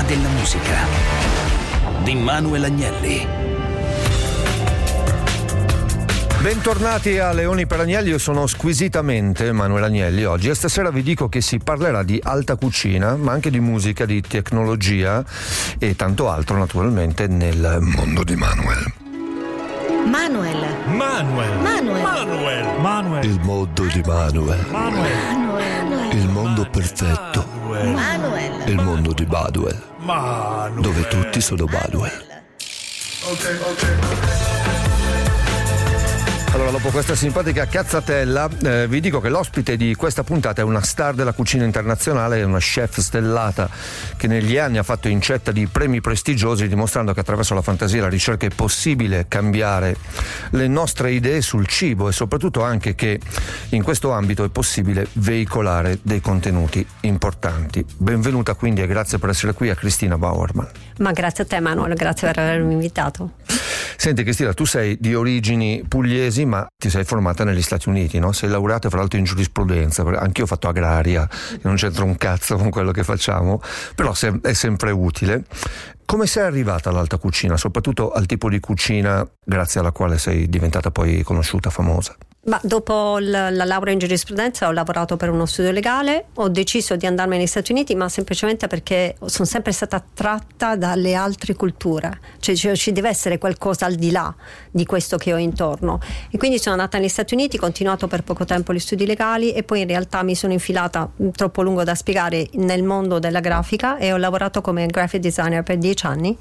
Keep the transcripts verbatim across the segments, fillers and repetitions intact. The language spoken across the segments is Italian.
della musica di Manuel Agnelli. Bentornati a Leoni per Agnelli, io sono squisitamente Manuel Agnelli oggi e stasera vi dico che si parlerà di alta cucina, ma anche di musica, di tecnologia e tanto altro naturalmente nel mondo di Manuel. Manuel. Manuel. Manuel. Manuel. Manuel. Il mondo di Manuel. Manuel. Il mondo perfetto. Manuel. Il mondo di Baduel. Manuel. Dove tutti sono Baduel. Ok, ok. Allora, dopo questa simpatica cazzatella, eh, vi dico che l'ospite di questa puntata è una star della cucina internazionale, è una chef stellata che negli anni ha fatto incetta di premi prestigiosi, dimostrando che attraverso la fantasia e la ricerca è possibile cambiare le nostre idee sul cibo e soprattutto anche che in questo ambito è possibile veicolare dei contenuti importanti. Benvenuta quindi e grazie per essere qui a Cristina Bauerman. Ma grazie a te Manuel, grazie per avermi invitato. Senti Cristina, tu sei di origini pugliesi ma ti sei formata negli Stati Uniti, no? Sei laureata fra l'altro in giurisprudenza, anch'io ho fatto agraria, non c'entra un cazzo con quello che facciamo, però è sempre utile. Come sei arrivata all'alta cucina, soprattutto al tipo di cucina grazie alla quale sei diventata poi conosciuta, famosa? Ma dopo la, la laurea in giurisprudenza ho lavorato per uno studio legale, ho deciso di andarmene negli Stati Uniti, ma semplicemente perché sono sempre stata attratta dalle altre culture, cioè, cioè ci deve essere qualcosa al di là di questo che ho intorno, e quindi sono andata negli Stati Uniti, ho continuato per poco tempo gli studi legali e poi in realtà mi sono infilata, troppo lungo da spiegare, nel mondo della grafica e ho lavorato come graphic designer per dieci anni.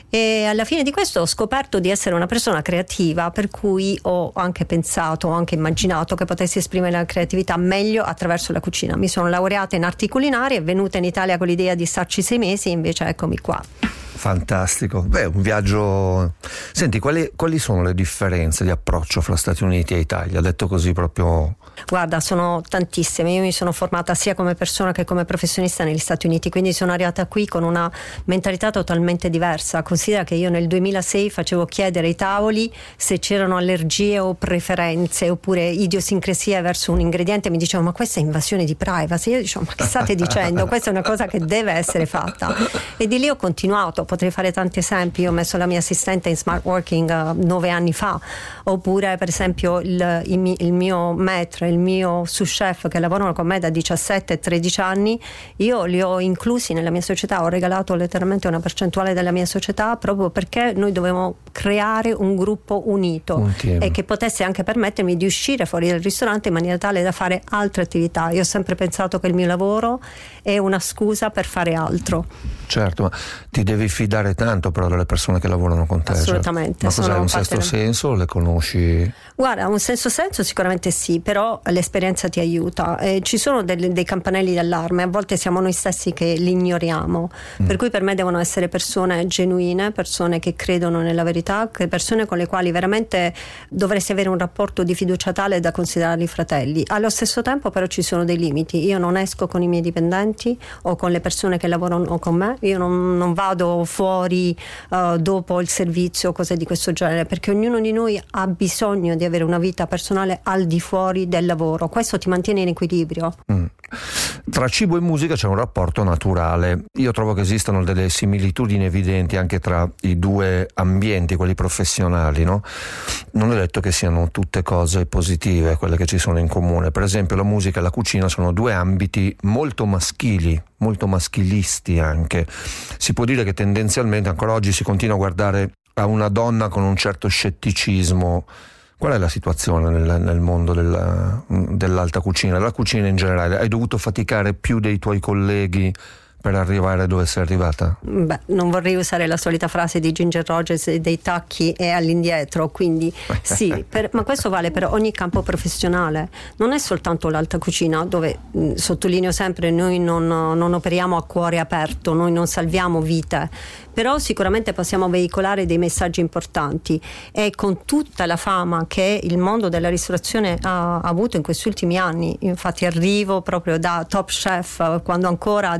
E alla fine di questo ho scoperto di essere una persona creativa, per cui ho anche pensato, ho anche immaginato che potessi esprimere la creatività meglio attraverso la cucina. Mi sono laureata in arti culinarie, venuta in Italia con l'idea di starci sei mesi, invece eccomi qua. Fantastico, beh, un viaggio. Senti, quali, quali sono le differenze di approccio fra Stati Uniti e Italia? Detto così proprio. Guarda, sono tantissime. Io mi sono formata sia come persona che come professionista negli Stati Uniti, quindi sono arrivata qui con una mentalità totalmente diversa. Considera che io nel duemilasei facevo chiedere ai tavoli se c'erano allergie o preferenze oppure idiosincrasie verso un ingrediente, mi dicevano ma questa è invasione di privacy. Io dicevo ma che state dicendo? Questa è una cosa che deve essere fatta, e di lì ho continuato. Potrei fare tanti esempi. Io ho messo la mia assistente in smart working uh, nove anni fa, oppure per esempio il, il, il mio maître, il mio sous chef che lavorano con me da diciassette e tredici anni, io li ho inclusi nella mia società, ho regalato letteralmente una percentuale della mia società proprio perché noi dovevamo creare un gruppo unito un e che potesse anche permettermi di uscire fuori dal ristorante in maniera tale da fare altre attività. Io ho sempre pensato che il mio lavoro è una scusa per fare altro. Certo, ma ti devi fidare tanto però delle persone che lavorano con te. Assolutamente. Certo. Ma cos'è, un sesto del... senso o le conosci? Guarda, un senso senso sicuramente sì, però l'esperienza ti aiuta. Eh, ci sono dei, dei campanelli d'allarme, a volte siamo noi stessi che li ignoriamo, mm. per cui per me devono essere persone genuine, persone che credono nella verità, persone con le quali veramente dovresti avere un rapporto di fiducia tale da considerarli fratelli. Allo stesso tempo però ci sono dei limiti. Io non esco con i miei dipendenti o con le persone che lavorano con me, io non, non vado fuori uh, dopo il servizio, cose di questo genere, perché ognuno di noi ha bisogno di avere una vita personale al di fuori del lavoro. Questo ti mantiene in equilibrio. Mm. Tra cibo e musica c'è un rapporto naturale. Io trovo che esistano delle similitudini evidenti anche tra i due ambienti, quelli professionali, no? Non è detto che siano tutte cose positive quelle che ci sono in comune. Per esempio la musica e la cucina sono due ambiti molto maschili, molto maschilisti anche. Si può dire che tendenzialmente ancora oggi si continua a guardare a una donna con un certo scetticismo. Qual è la situazione nel, nel mondo della, dell'alta cucina, della cucina in generale? Hai dovuto faticare più dei tuoi colleghi per arrivare dove sei arrivata? Beh, non vorrei usare la solita frase di Ginger Rogers dei tacchi e all'indietro, quindi sì, per, ma questo vale per ogni campo professionale, non è soltanto l'alta cucina, dove mh, sottolineo sempre, noi non, non operiamo a cuore aperto, noi non salviamo vite, però sicuramente possiamo veicolare dei messaggi importanti, e con tutta la fama che il mondo della ristorazione ha, ha avuto in questi ultimi anni, infatti arrivo proprio da Top Chef, quando ancora diciamo il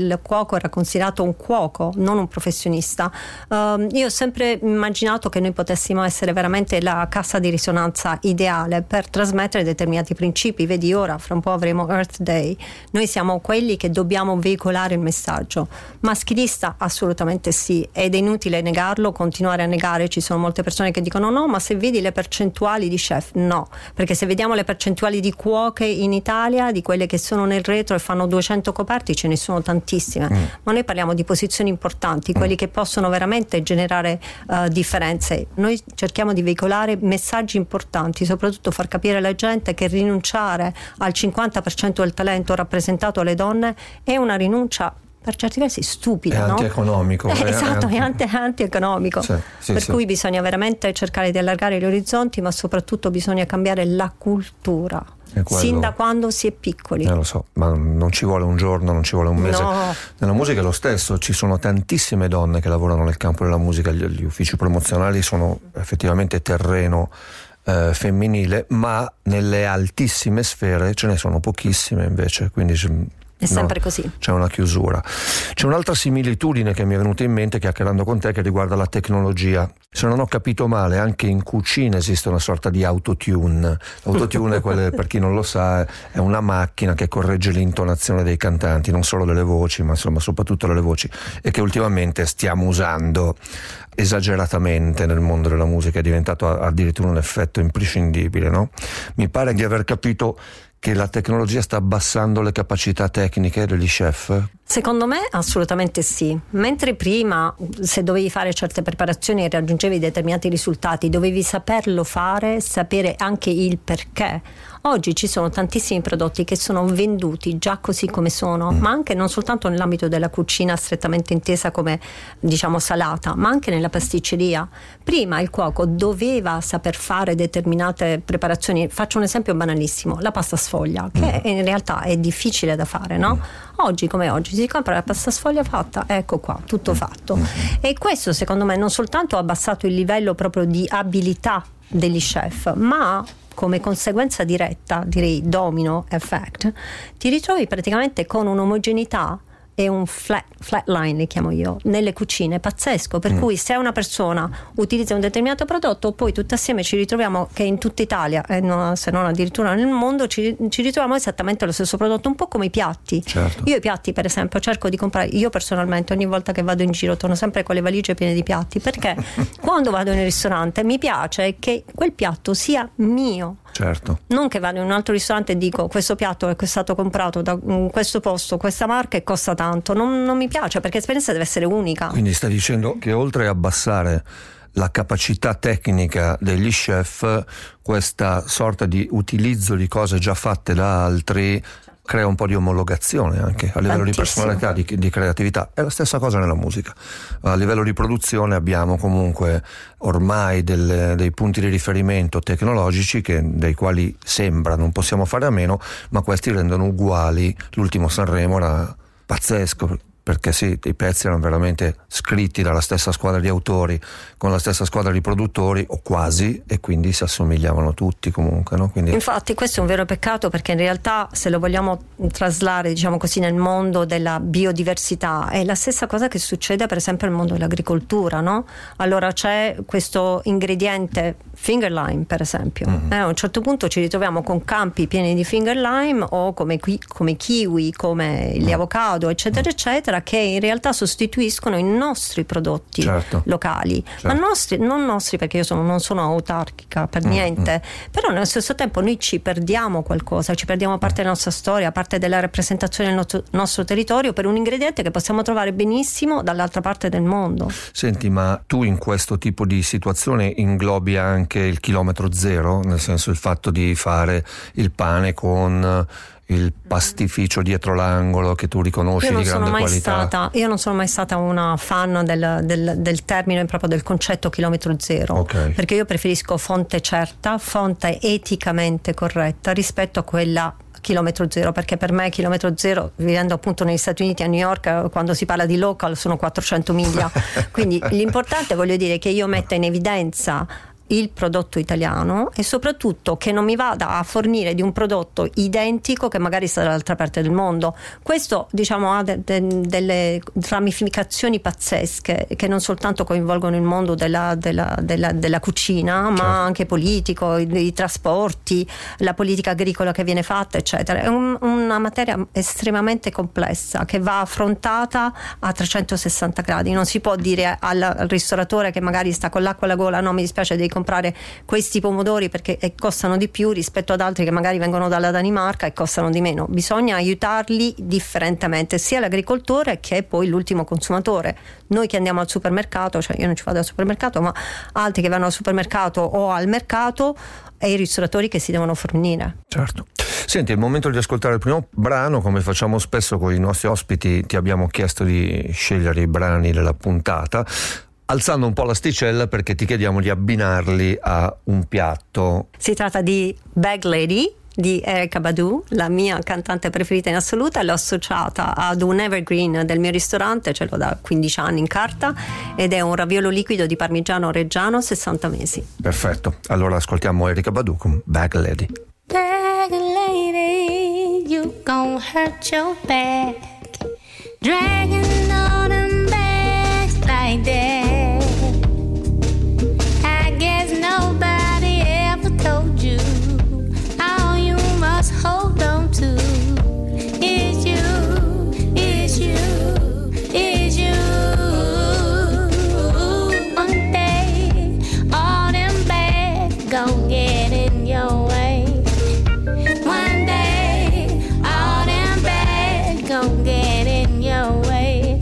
il cuoco era considerato un cuoco, non un professionista. Uh, io ho sempre immaginato che noi potessimo essere veramente la cassa di risonanza ideale per trasmettere determinati principi. Vedi, ora fra un po' avremo Earth Day, noi siamo quelli che dobbiamo veicolare il messaggio. Maschilista assolutamente sì, ed è inutile negarlo, continuare a negare. Ci sono molte persone che dicono no, ma se vedi le percentuali di chef, no, perché se vediamo le percentuali di cuoche in Italia, di quelle che sono nel retro e fanno duecento coperti, ce ne sono tantissime, mm. ma noi parliamo di posizioni importanti, quelli mm. che possono veramente generare uh, differenze. Noi cerchiamo di veicolare messaggi importanti, soprattutto far capire alla gente che rinunciare al cinquanta per cento del talento rappresentato alle donne è una rinuncia per certi versi stupida, è no? antieconomico. Eh, è esatto, anti... è anti- antieconomico. Sì, sì, per sì. cui bisogna veramente cercare di allargare gli orizzonti, ma soprattutto bisogna cambiare la cultura. Sin da quando si è piccoli. Eh, lo so, ma non ci vuole un giorno, non ci vuole un mese. No. Nella musica è lo stesso, ci sono tantissime donne che lavorano nel campo della musica, gli, gli uffici promozionali sono effettivamente terreno eh, femminile, ma nelle altissime sfere ce ne sono pochissime invece, quindi è sempre no, così. C'è una chiusura. C'è un'altra similitudine che mi è venuta in mente chiacchierando con te, che riguarda la tecnologia. Se non ho capito male, anche in cucina esiste una sorta di autotune. L'autotune, è quelle, per chi non lo sa, è una macchina che corregge l'intonazione dei cantanti, non solo delle voci, ma insomma soprattutto delle voci, e che ultimamente stiamo usando esageratamente nel mondo della musica. È diventato addirittura un effetto imprescindibile, no? Mi pare di aver capito che la tecnologia sta abbassando le capacità tecniche degli chef? Secondo me assolutamente sì. Mentre prima, se dovevi fare certe preparazioni e raggiungevi determinati risultati, dovevi saperlo fare, sapere anche il perché. Oggi ci sono tantissimi prodotti che sono venduti già così come sono, mm. ma anche non soltanto nell'ambito della cucina strettamente intesa come, diciamo, salata, ma anche nella pasticceria. Prima il cuoco doveva saper fare determinate preparazioni. Faccio un esempio banalissimo: la pasta sfoglia, che mm. in realtà è difficile da fare, no? Mm. Oggi come oggi si compra la pasta sfoglia fatta, ecco qua, tutto fatto. E questo secondo me non soltanto ha abbassato il livello proprio di abilità degli chef, ma come conseguenza diretta, direi domino effect, ti ritrovi praticamente con un'omogeneità e un flat, flat line, li chiamo io, nelle cucine, pazzesco, per mm. cui se una persona utilizza un determinato prodotto, poi tutti assieme ci ritroviamo che in tutta Italia, e no, se non addirittura nel mondo, ci, ci ritroviamo esattamente lo stesso prodotto, un po' come i piatti. Certo. Io i piatti, per esempio, cerco di comprare, io personalmente ogni volta che vado in giro torno sempre con le valigie piene di piatti, perché quando vado nel ristorante mi piace che quel piatto sia mio. Certo. Non che vado in un altro ristorante e dico questo piatto è stato comprato da questo posto, questa marca e costa tanto. Non, non mi piace, perché l'esperienza deve essere unica. Quindi stai dicendo che oltre a abbassare la capacità tecnica degli chef, questa sorta di utilizzo di cose già fatte da altri crea un po' di omologazione anche a livello Tantissimo. di personalità, di, di creatività. È la stessa cosa nella musica. A livello di produzione abbiamo comunque ormai delle, dei punti di riferimento tecnologici che, dei quali sembra non possiamo fare a meno, ma questi rendono uguali. L'ultimo Sanremo era pazzesco, perché sì, i pezzi erano veramente scritti dalla stessa squadra di autori con la stessa squadra di produttori, o quasi, e quindi si assomigliavano tutti comunque, no? Quindi... Infatti questo è un vero peccato, perché in realtà, se lo vogliamo traslare, diciamo così, nel mondo della biodiversità, è la stessa cosa che succede per esempio nel mondo dell'agricoltura, no? Allora c'è questo ingrediente finger lime, per esempio, mm-hmm. eh, a un certo punto ci ritroviamo con campi pieni di finger lime, o come, qui, come kiwi, come gli mm. avocado, eccetera eccetera, che in realtà sostituiscono i nostri prodotti certo. locali, certo. ma nostri, non nostri, perché io sono, non sono autarchica per niente, mm-hmm. però nello stesso tempo noi ci perdiamo qualcosa, ci perdiamo parte della nostra storia, parte della rappresentazione del nostro, nostro territorio, per un ingrediente che possiamo trovare benissimo dall'altra parte del mondo. Senti, ma tu in questo tipo di situazione inglobi anche il chilometro zero, nel senso il fatto di fare il pane con il pastificio dietro l'angolo che tu riconosci di grande qualità? Stata, io non sono mai stata una fan del, del, del termine, proprio del concetto chilometro zero, okay. perché io preferisco fonte certa, fonte eticamente corretta rispetto a quella chilometro zero, perché per me chilometro zero, vivendo appunto negli Stati Uniti, a New York, quando si parla di local sono quattrocento miglia, quindi l'importante, voglio dire, è che io metta in evidenza il prodotto italiano e soprattutto che non mi vada a fornire di un prodotto identico che magari sta dall'altra parte del mondo. Questo, diciamo, ha de- de- delle ramificazioni pazzesche che non soltanto coinvolgono il mondo della, della, della, della cucina, ma certo. anche politico, i, i trasporti, la politica agricola che viene fatta, eccetera. È un, una materia estremamente complessa che va affrontata a trecentosessanta gradi. Non si può dire al, al ristoratore che magari sta con l'acqua alla gola: no, mi dispiace, devi comprare questi pomodori perché costano di più rispetto ad altri che magari vengono dalla Danimarca e costano di meno. Bisogna aiutarli differentemente, sia l'agricoltore che poi l'ultimo consumatore. Noi che andiamo al supermercato, cioè io non ci vado al supermercato, ma altri che vanno al supermercato o al mercato, e i ristoratori che si devono fornire. Certo. Senti, è il momento di ascoltare il primo brano. Come facciamo spesso con i nostri ospiti, ti abbiamo chiesto di scegliere i brani della puntata, alzando un po' l'asticella perché ti chiediamo di abbinarli a un piatto. Si tratta di Bag Lady di Erykah Badu, la mia cantante preferita in assoluta. L'ho associata ad un evergreen del mio ristorante, ce l'ho da quindici anni in carta, ed è un raviolo liquido di parmigiano reggiano sessanta mesi. Perfetto, allora ascoltiamo Erykah Badu con Bag Lady. Bag lady, you gon' hurt your back, dragging all them bags like that. I guess nobody ever told you all you must hold on to is you, is you, is you. One day all them bags gon' get in your way. One day all them bags gon' get in your way.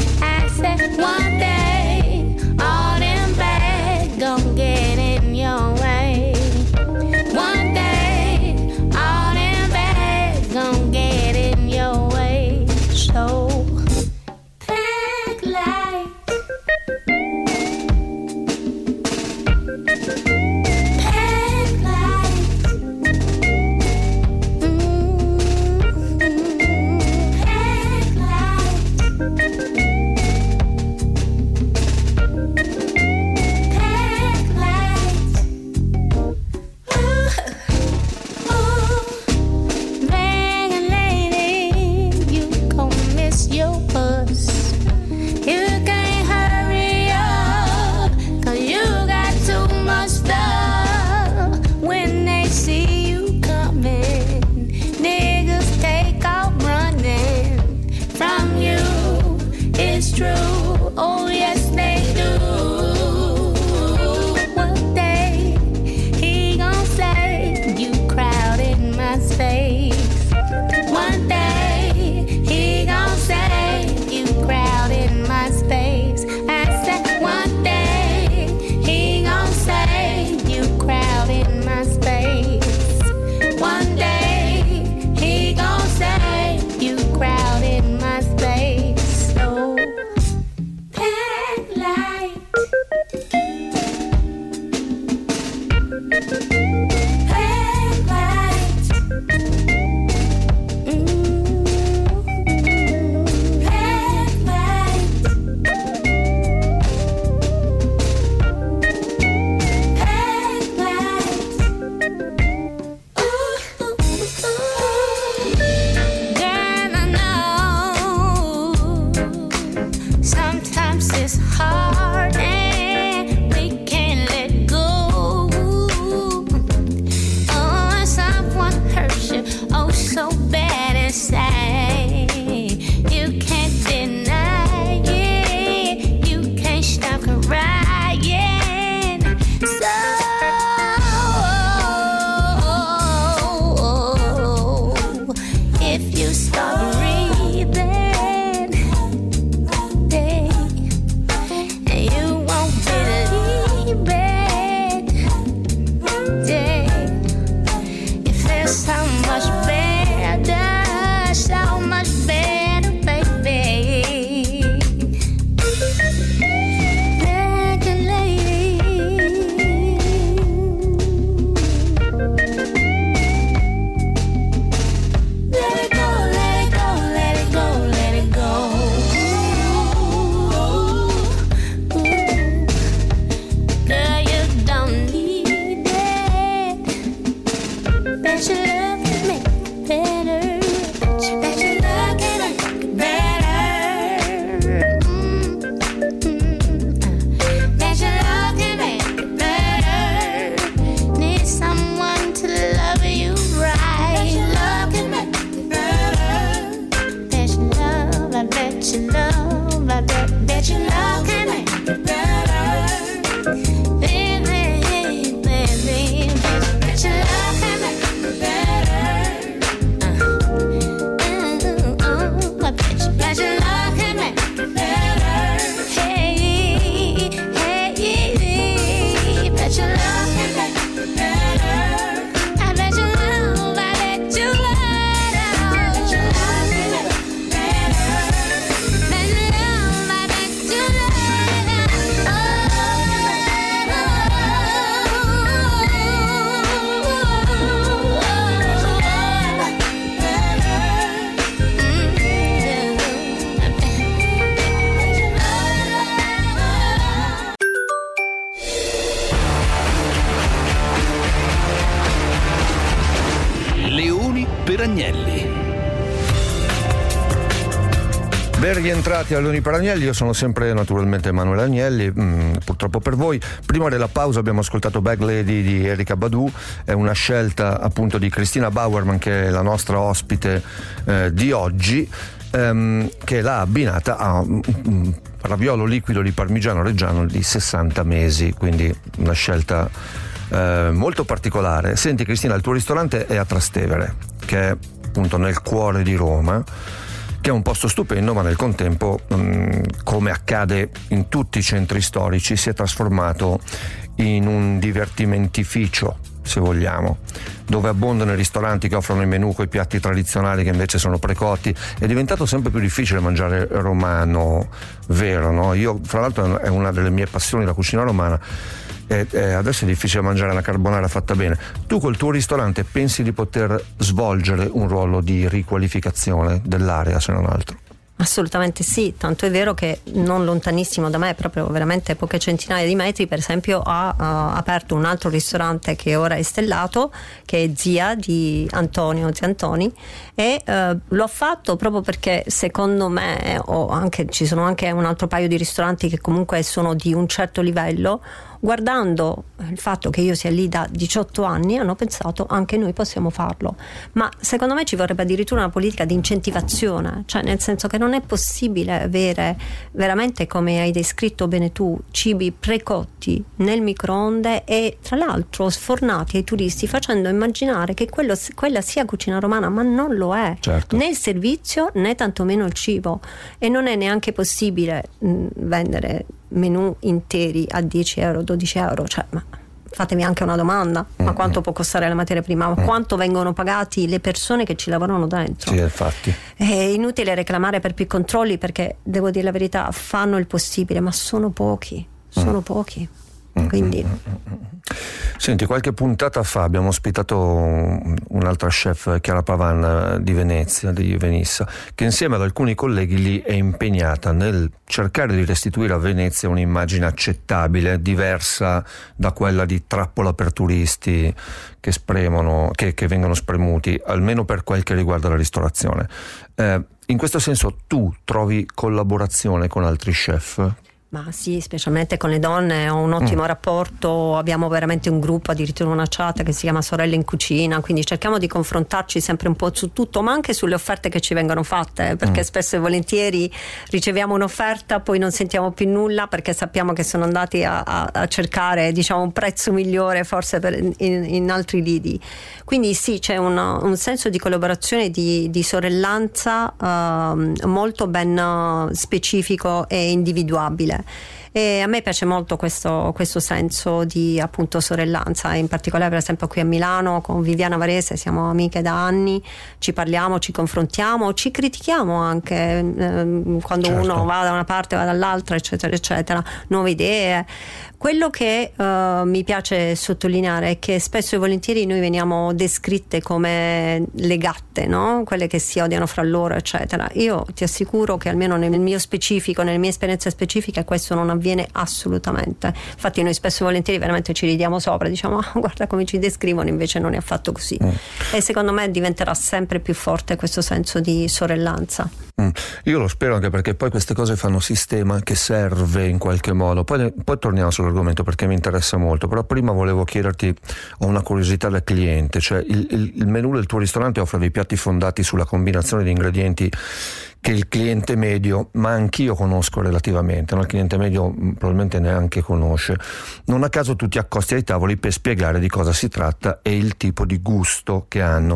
Bet your love can make it better. Bet your love can make it better. Mm-hmm. Bet your love can make it better. Need someone to love you right. Bet your love can make it better. Bet your love, I bet your love, I bet, bet your love can make it better. Per Agnelli. Ben rientrati a Leoni per Agnelli, io sono sempre naturalmente Emanuele Agnelli, mm, purtroppo per voi. Prima della pausa abbiamo ascoltato Bag Lady di Erykah Badu, è una scelta appunto di Cristina Bauerman, che è la nostra ospite eh, di oggi, ehm, che l'ha abbinata a un mm, raviolo liquido di parmigiano reggiano di sessanta mesi, quindi una scelta eh, molto particolare. Senti Cristina, il tuo ristorante è a Trastevere, che è appunto nel cuore di Roma, che è un posto stupendo, ma nel contempo, mh, come accade in tutti i centri storici, si è trasformato in un divertimentificio, se vogliamo, dove abbondano i ristoranti che offrono i menù con i piatti tradizionali che invece sono precotti. È diventato sempre più difficile mangiare romano vero, no? Io, fra l'altro, è una delle mie passioni la cucina romana. E, e adesso è difficile mangiare la carbonara fatta bene. Tu col tuo ristorante pensi di poter svolgere un ruolo di riqualificazione dell'area, se non altro? Assolutamente sì, tanto è vero che non lontanissimo da me, proprio veramente poche centinaia di metri, per esempio ha uh, aperto un altro ristorante che ora è stellato, che è Zia di Antonio Ziantoni, e uh, l'ho fatto proprio perché secondo me, o anche ci sono anche un altro paio di ristoranti che comunque sono di un certo livello, guardando il fatto che io sia lì da diciotto anni, hanno pensato anche noi possiamo farlo. Ma secondo me ci vorrebbe addirittura una politica di incentivazione, cioè nel senso che non è possibile avere veramente, come hai descritto bene tu, cibi precotti nel microonde e tra l'altro sfornati ai turisti, facendo immaginare che quello, quella sia cucina romana, ma non lo è. Certo. Né il servizio né tantomeno il cibo, e non è neanche possibile mh, vendere menù interi a dieci euro, dodici euro, cioè, ma fatemi anche una domanda, ma quanto può costare la materia prima, ma quanto vengono pagati le persone che ci lavorano dentro? Sì, infatti. È inutile reclamare per più controlli, perché devo dire la verità, fanno il possibile, ma sono pochi, sono mm. pochi. Quindi senti, qualche puntata fa abbiamo ospitato un'altra chef, Chiara Pavan di Venezia, di Venissa, che insieme ad alcuni colleghi lì è impegnata nel cercare di restituire a Venezia un'immagine accettabile, diversa da quella di trappola per turisti che spremono, che, che vengono spremuti, almeno per quel che riguarda la ristorazione. Eh, in questo senso tu trovi collaborazione con altri chef? Ma sì, specialmente con le donne ho un ottimo mm. rapporto, abbiamo veramente un gruppo, addirittura una chat che si chiama Sorelle in Cucina, quindi cerchiamo di confrontarci sempre un po' su tutto, ma anche sulle offerte che ci vengono fatte, perché mm. spesso e volentieri riceviamo un'offerta, poi non sentiamo più nulla perché sappiamo che sono andati a, a, a cercare, diciamo, un prezzo migliore forse per, in, in altri lidi. Quindi sì, c'è una, un senso di collaborazione, di, di sorellanza uh, molto ben uh, specifico e individuabile. E a me piace molto questo, questo senso di appunto sorellanza, in particolare per esempio qui a Milano con Viviana Varese siamo amiche da anni, ci parliamo, ci confrontiamo, ci critichiamo anche eh, quando certo. uno va da una parte va dall'altra, eccetera eccetera, nuove idee. Quello che uh, mi piace sottolineare è che spesso e volentieri noi veniamo descritte come le gatte, no? Quelle che si odiano fra loro, eccetera. Io ti assicuro che almeno nel mio specifico, nelle mie esperienze specifiche, questo non avviene assolutamente. Infatti noi spesso e volentieri veramente ci ridiamo sopra, diciamo ah, guarda come ci descrivono, invece non è affatto così. Mm. E secondo me diventerà sempre più forte questo senso di sorellanza. Mm. Io lo spero, anche perché poi queste cose fanno sistema, che serve in qualche modo. Poi, poi torniamo sull'argomento perché mi interessa molto, però prima volevo chiederti, ho una curiosità da cliente, cioè il, il, il menù del tuo ristorante offre dei piatti fondati sulla combinazione di ingredienti che il cliente medio, ma anch'io conosco relativamente, no? Il cliente medio probabilmente neanche conosce. Non a caso tu ti accosti ai tavoli per spiegare di cosa si tratta e il tipo di gusto che hanno.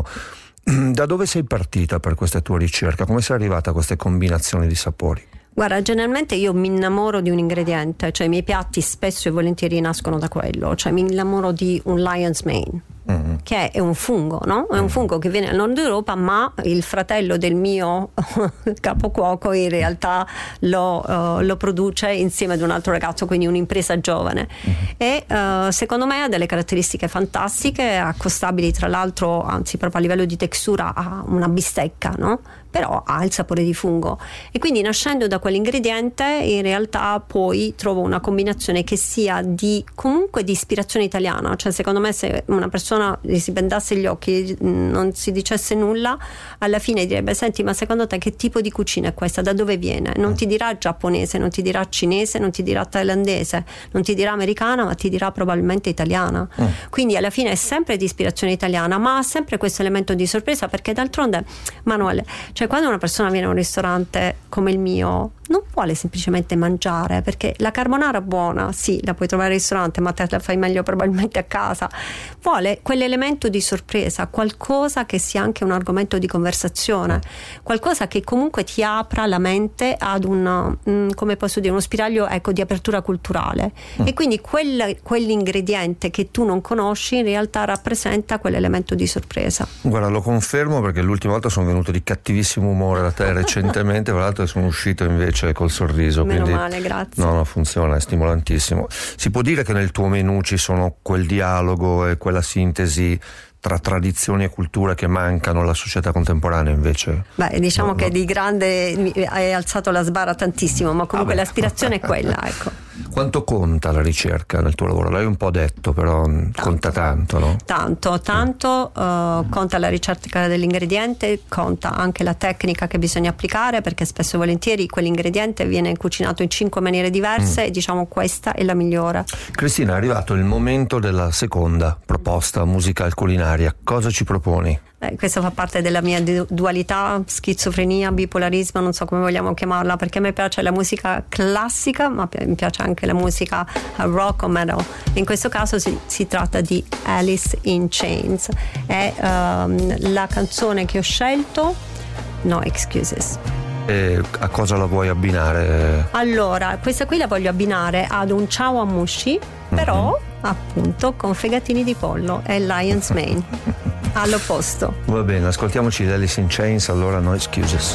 Da dove sei partita per questa tua ricerca? Come sei arrivata a queste combinazioni di sapori? Guarda, generalmente io mi innamoro di un ingrediente, cioè i miei piatti spesso e volentieri nascono da quello, cioè mi innamoro di un lion's mane, mm-hmm. che è un fungo, no? È un mm-hmm. fungo che viene dal nord Europa, ma il fratello del mio capocuoco in realtà lo, uh, lo produce insieme ad un altro ragazzo, quindi un'impresa giovane. Mm-hmm. E uh, secondo me ha delle caratteristiche fantastiche, accostabili tra l'altro, anzi proprio a livello di textura a una bistecca, no? Però ha il sapore di fungo, e quindi nascendo da quell'ingrediente in realtà poi trovo una combinazione che sia di comunque di ispirazione italiana, cioè secondo me se una persona si bendasse gli occhi, non si dicesse nulla, alla fine direbbe senti, ma secondo te che tipo di cucina è questa, da dove viene? Non ti dirà giapponese, non ti dirà cinese, non ti dirà thailandese, non ti dirà americana, ma ti dirà probabilmente italiana. mm. Quindi alla fine è sempre di ispirazione italiana, ma ha sempre questo elemento di sorpresa, perché d'altronde, Manuel, cioè quando una persona viene a un ristorante come il mio non vuole semplicemente mangiare, perché la carbonara buona sì, la puoi trovare al ristorante, ma te la fai meglio probabilmente a casa. Vuole quell'elemento di sorpresa, qualcosa che sia anche un argomento di conversazione, qualcosa che comunque ti apra la mente ad un, mh, come posso dire, uno spiraglio, ecco, di apertura culturale. mm. E quindi quel, quell'ingrediente che tu non conosci in realtà rappresenta quell'elemento di sorpresa. Guarda, lo confermo, perché l'ultima volta sono venuto di cattivissimo umore da te recentemente, tra l'altro sono uscito invece col sorriso. Meno quindi, male, grazie. No, no, funziona, è stimolantissimo. Si può dire che nel tuo menù ci sono quel dialogo e quella sintesi tra tradizioni e culture che mancano alla società contemporanea invece? Beh, diciamo no, che no. di grande hai alzato la sbarra tantissimo, ma comunque Vabbè. l'aspirazione è quella, ecco. Quanto conta la ricerca nel tuo lavoro? L'hai un po' detto, però tanto, conta tanto, no? Tanto, tanto uh, conta la ricerca dell'ingrediente, conta anche la tecnica che bisogna applicare, perché spesso e volentieri quell'ingrediente viene cucinato in cinque maniere diverse mm. e diciamo questa è la migliore. Cristina, è arrivato il momento della seconda proposta musical culinaria. Cosa ci proponi? Eh, questo fa parte della mia dualità, schizofrenia, bipolarismo, non so come vogliamo chiamarla, perché a me piace la musica classica, ma mi piace anche la musica rock o metal. In questo caso si, si tratta di Alice in Chains. È um, la canzone che ho scelto, No Excuses. E a cosa la vuoi abbinare? Allora, questa qui la voglio abbinare ad un ciao a Mushi, però mm-hmm. appunto con fegatini di pollo, è Lion's Mane. All'opposto. Va bene, ascoltiamoci Alice in Chains, allora No Excuses.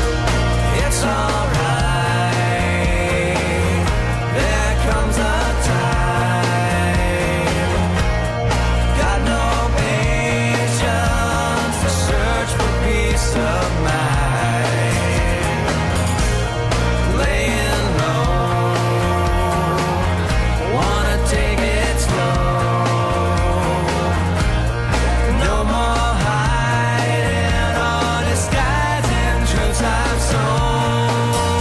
It's alright. There comes a time. Got no patience to search for peace of mind. Laying low, wanna take it slow. No more hiding, all disguising truths I've sold.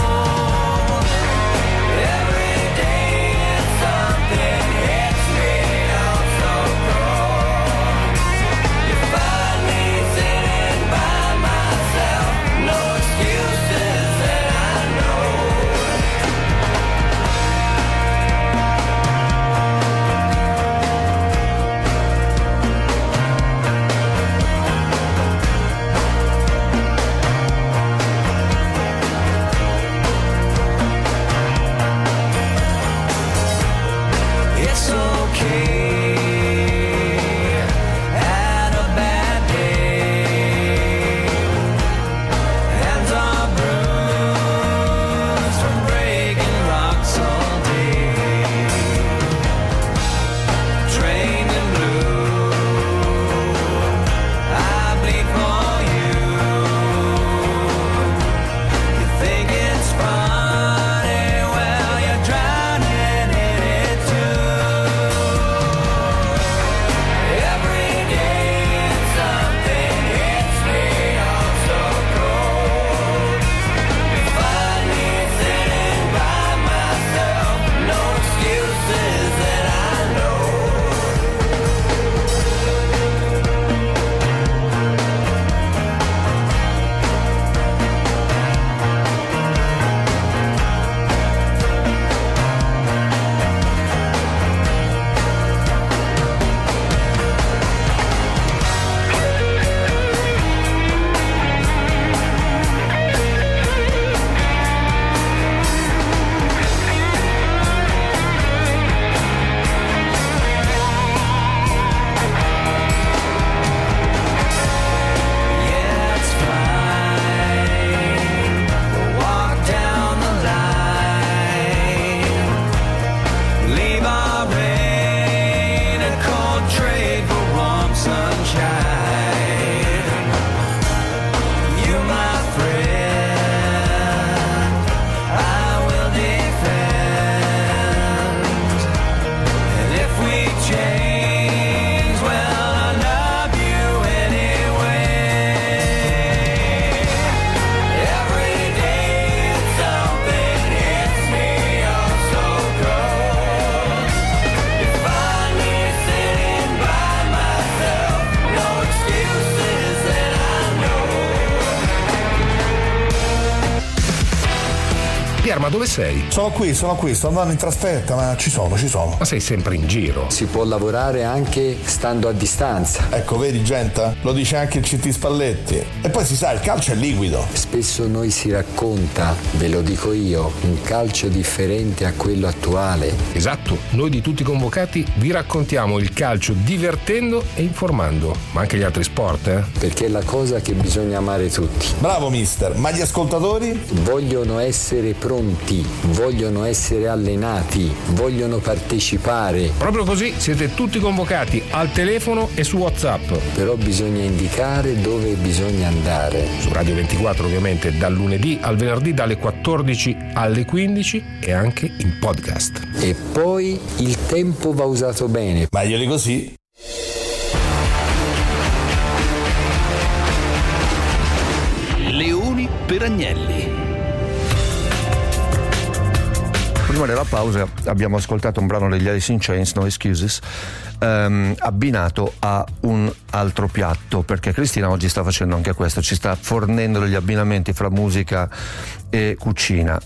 ma dove sei? Sono qui, sono qui, sto andando in trasferta, ma ci sono, ci sono. Ma sei sempre in giro. Si può lavorare anche stando a distanza. Ecco, vedi gente? Lo dice anche il C T Spalletti. E poi si sa, il calcio è liquido. Spesso noi si racconta, ve lo dico io, un calcio differente a quello attuale. Esatto, noi di Tutti Convocati vi raccontiamo il calcio divertendo e informando, ma anche gli altri sport, eh? Perché è la cosa che bisogna amare tutti. Bravo mister, ma gli ascoltatori? Vogliono essere pronti, vogliono essere allenati, vogliono partecipare. Proprio così, siete tutti convocati al telefono e su WhatsApp. Però bisogna indicare dove bisogna andare. Su Radio ventiquattro ovviamente, dal lunedì al venerdì dalle quattordici alle quindici e anche in podcast. E poi il tempo va usato bene. Meglio di così. Leoni per Agnelli. Prima della pausa abbiamo ascoltato un brano degli Alice in Chains, No Excuses, ehm, abbinato a un altro piatto, perché Cristina oggi sta facendo anche questo, ci sta fornendo degli abbinamenti fra musica e cucina.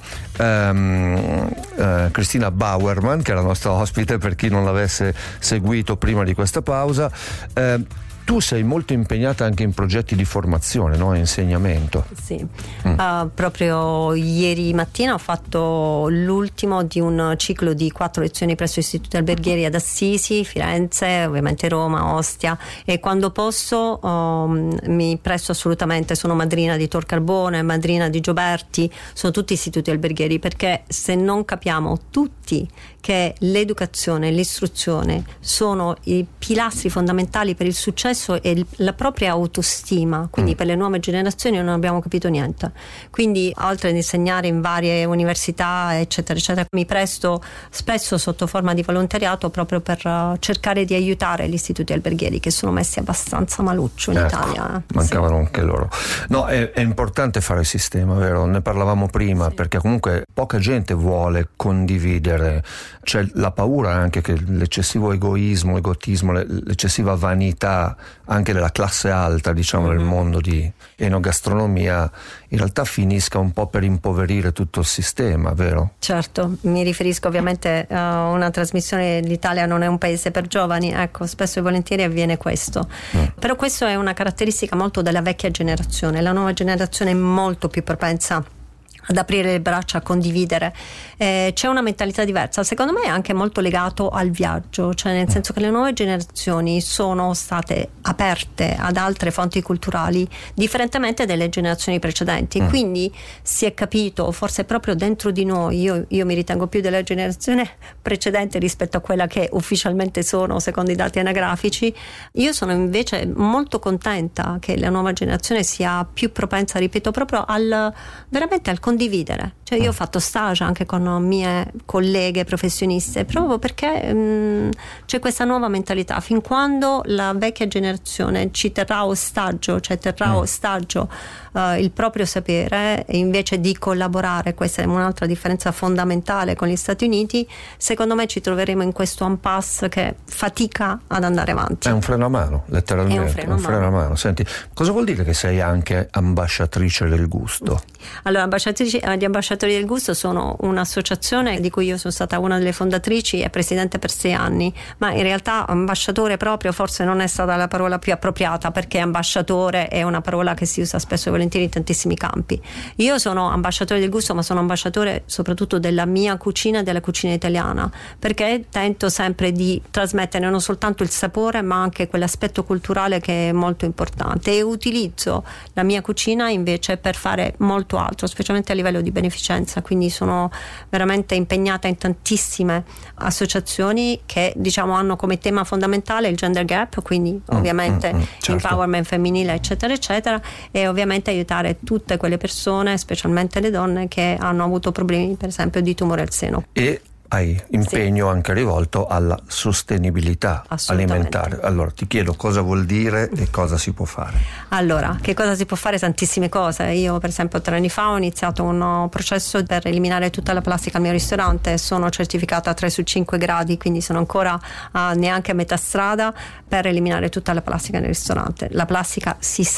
Ehm, eh, Cristina Bauerman, che è la nostra ospite, per chi non l'avesse seguito prima di questa pausa. eh, Tu sei molto impegnata anche in progetti di formazione, no? Insegnamento. Sì, mm. uh, proprio ieri mattina ho fatto l'ultimo di un ciclo di quattro lezioni presso istituti alberghieri ad Assisi, Firenze, ovviamente Roma, Ostia, e quando posso um, mi presto assolutamente, sono madrina di Tor Carbone, madrina di Gioberti, sono tutti istituti alberghieri, perché se non capiamo tutti che l'educazione e l'istruzione sono i pilastri fondamentali per il successo e il, la propria autostima, quindi mm. per le nuove generazioni non abbiamo capito niente. Quindi oltre ad insegnare in varie università eccetera eccetera, mi presto spesso sotto forma di volontariato proprio per uh, cercare di aiutare gli istituti alberghieri, che sono messi abbastanza maluccio in ecco, Italia. Mancavano sì. anche loro. No, è, è importante fare il sistema, vero? Ne parlavamo prima, sì. Perché comunque poca gente vuole condividere. C'è la paura anche che l'eccessivo egoismo, egotismo, l'eccessiva vanità anche della classe alta, diciamo, mm-hmm. nel mondo di enogastronomia, in realtà finisca un po' per impoverire tutto il sistema, vero? Certo, mi riferisco ovviamente a una trasmissione, l'Italia non è un paese per giovani, ecco, spesso e volentieri avviene questo. Mm. Però questo è una caratteristica molto della vecchia generazione, la nuova generazione è molto più propensa ad aprire le braccia, a condividere. Eh, c'è una mentalità diversa, secondo me è anche molto legato al viaggio, cioè nel senso che le nuove generazioni sono state aperte ad altre fonti culturali differentemente delle generazioni precedenti, mm. quindi si è capito, forse proprio dentro di noi, io, io mi ritengo più della generazione precedente rispetto a quella che ufficialmente sono secondo i dati anagrafici. Io sono invece molto contenta che la nuova generazione sia più propensa, ripeto, proprio al veramente al condividere. Cioè io ho fatto stage anche con mie colleghe professioniste proprio perché mh, c'è questa nuova mentalità. Fin quando la vecchia generazione ci terrà ostaggio, cioè terrà mm. ostaggio uh, il proprio sapere, e invece di collaborare, questa è un'altra differenza fondamentale con gli Stati Uniti, secondo me ci troveremo in questo impasse che fatica ad andare avanti. È un freno a mano, letteralmente. È un freno, un a, freno mano. a mano. Senti, cosa vuol dire che sei anche ambasciatrice del gusto? Allora, ambasciatrici, gli ambasciatori del gusto sono un'associazione di cui io sono stata una delle fondatrici e presidente per sei anni, ma in realtà ambasciatore proprio forse non è stata la parola più appropriata, perché ambasciatore è una parola che si usa spesso e volentieri in tantissimi campi. Io sono ambasciatore del gusto, ma sono ambasciatore soprattutto della mia cucina e della cucina italiana, perché tento sempre di trasmettere non soltanto il sapore ma anche quell'aspetto culturale che è molto importante, e utilizzo la mia cucina invece per fare molto altro, specialmente a livello di beneficenza. Quindi sono veramente impegnata in tantissime associazioni che diciamo hanno come tema fondamentale il gender gap, quindi mm, ovviamente mm, mm, certo. empowerment femminile eccetera eccetera, e ovviamente aiutare tutte quelle persone, specialmente le donne, che hanno avuto problemi per esempio di tumore al seno. E hai impegno sì. anche rivolto alla sostenibilità alimentare. Allora ti chiedo cosa vuol dire e cosa si può fare. Allora, che cosa si può fare? Tantissime cose. Io per esempio tre anni fa ho iniziato un processo per eliminare tutta la plastica al mio ristorante, sono certificata a tre su cinque gradi, quindi sono ancora a neanche a metà strada per eliminare tutta la plastica nel ristorante. La plastica si sa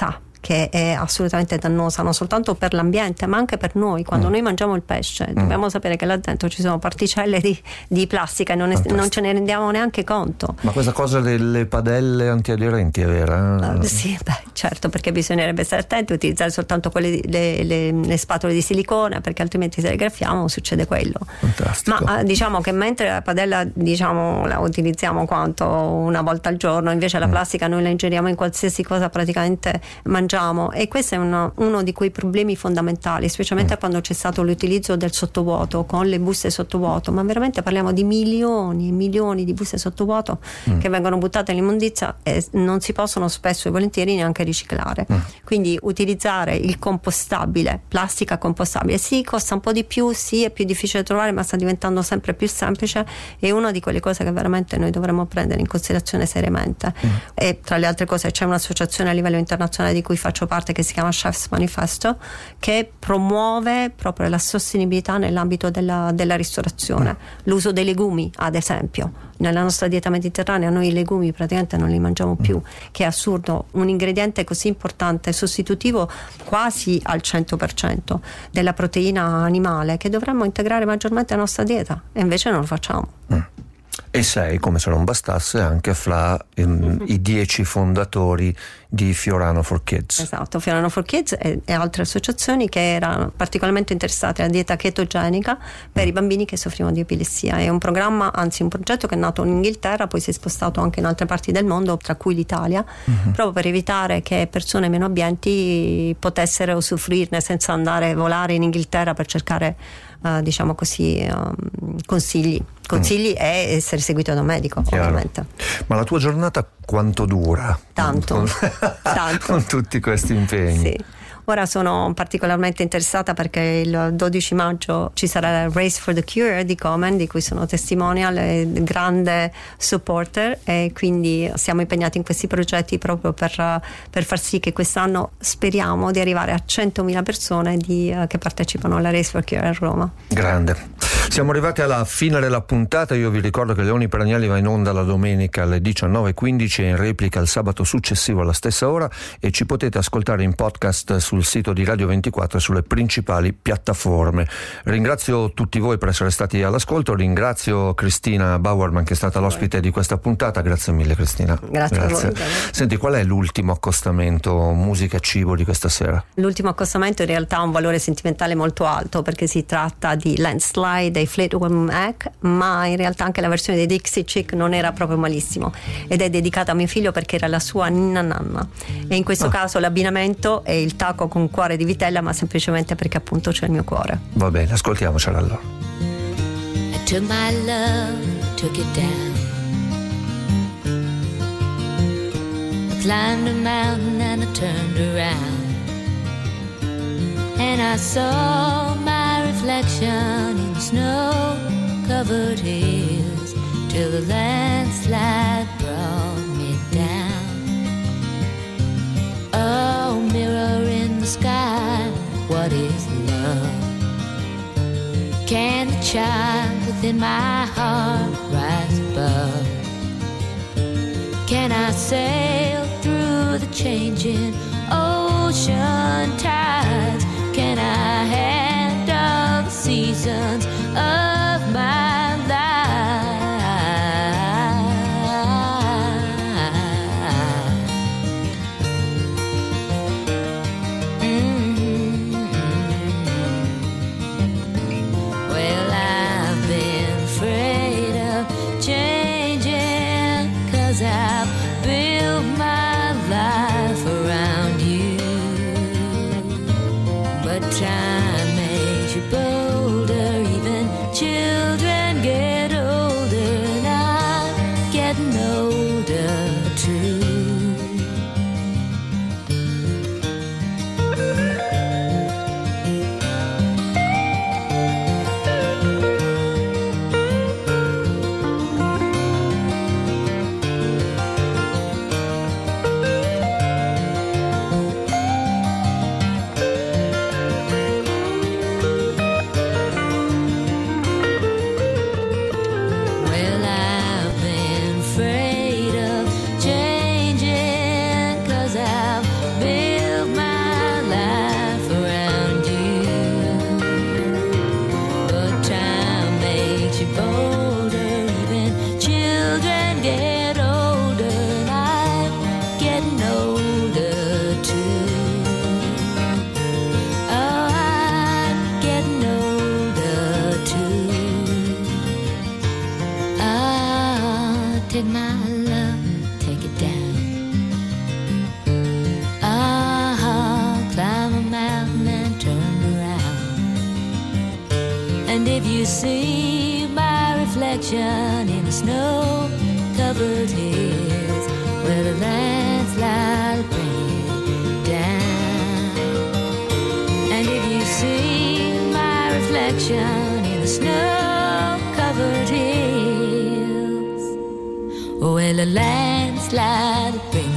che è assolutamente dannosa, non soltanto per l'ambiente ma anche per noi. Quando mm. noi mangiamo il pesce mm. dobbiamo sapere che là dentro ci sono particelle di, di plastica e non, è, non ce ne rendiamo neanche conto. Ma questa cosa delle padelle antiaderenti è vera? Uh, sì, beh, certo, perché bisognerebbe stare attenti, utilizzare soltanto quelle, le, le, le spatole di silicone, perché altrimenti se le graffiamo succede quello. Fantastico. Ma uh, diciamo che mentre la padella diciamo la utilizziamo quanto una volta al giorno, invece la mm. plastica noi la ingeriamo in qualsiasi cosa praticamente mangiamo, e questo è uno, uno di quei problemi fondamentali, specialmente mm. quando c'è stato l'utilizzo del sottovuoto con le buste sottovuoto, ma veramente parliamo di milioni e milioni di buste sottovuoto mm. che vengono buttate nell'immondizia e non si possono spesso e volentieri neanche riciclare. Mm. Quindi utilizzare il compostabile, plastica compostabile, sì, costa un po' di più, sì, è più difficile da trovare, ma sta diventando sempre più semplice, è una di quelle cose che veramente noi dovremmo prendere in considerazione seriamente. Mm. E tra le altre cose c'è un'associazione a livello internazionale di cui faccio parte che si chiama Chefs Manifesto, che promuove proprio la sostenibilità nell'ambito della, della ristorazione. Mm. L'uso dei legumi, ad esempio. Nella nostra dieta mediterranea noi i legumi praticamente non li mangiamo più, che è assurdo, un ingrediente così importante, sostitutivo quasi al cento per cento della proteina animale, che dovremmo integrare maggiormente nella nostra dieta, e invece non lo facciamo. Mm. E sei, come se non bastasse, anche fra um, mm-hmm. i dieci fondatori di Fiorano for Kids. Esatto, Fiorano for Kids e, e altre associazioni che erano particolarmente interessate alla dieta chetogenica per mm. i bambini che soffrivano di epilessia. È un programma, anzi un progetto che è nato in Inghilterra, poi si è spostato anche in altre parti del mondo, tra cui l'Italia, mm-hmm. proprio per evitare che persone meno abbienti potessero usufruirne senza andare a volare in Inghilterra per cercare Uh, diciamo così um, consigli consigli mm. e essere seguito da un medico. Chiaro. Ovviamente. Ma la tua giornata quanto dura? Tanto, con, tanto. con tutti questi impegni. Sì. Ora sono particolarmente interessata perché il dodici maggio ci sarà la Race for the Cure di Komen, di cui sono testimonial e grande supporter, e quindi siamo impegnati in questi progetti proprio per, per far sì che quest'anno speriamo di arrivare a centomila persone di, uh, che partecipano alla Race for Cure a Roma. Grande. Siamo arrivati alla fine della puntata. Io vi ricordo che Leoni per Agnelli va in onda la domenica alle diciannove e quindici e in replica il sabato successivo alla stessa ora, e ci potete ascoltare in podcast sul sito di Radio ventiquattro e sulle principali piattaforme. Ringrazio tutti voi per essere stati all'ascolto, ringrazio Cristina Bauerman che è stata l'ospite di questa puntata. Grazie mille Cristina. Grazie, Grazie. a voi. Senti, qual è l'ultimo accostamento musica e cibo di questa sera? L'ultimo accostamento in realtà ha un valore sentimentale molto alto, perché si tratta di Landslide dei Fleetwood Mac, ma in realtà anche la versione dei Dixie Chick non era proprio malissimo, ed è dedicata a mio figlio perché era la sua ninna nanna, e in questo ah. caso l'abbinamento è il taco con cuore di vitella, ma semplicemente perché appunto c'è il mio cuore. Va bene, ascoltiamocela allora. I took my love, took it down. I climbed a mountain and I turned around, and I saw my reflection in snow-covered hills till the landslide brought me down. Oh, mirror in the sky, what is love? Can the child within my heart rise above? Can I sail through the changing ocean tides? Can I handle the seasons of my life? Mm-hmm. Well, I've been afraid of changing, 'cause I've built my life around you see my reflection in the snow-covered hills where the landslide will bring it down? And if you see my reflection in the snow-covered hills, well, the landslide will bring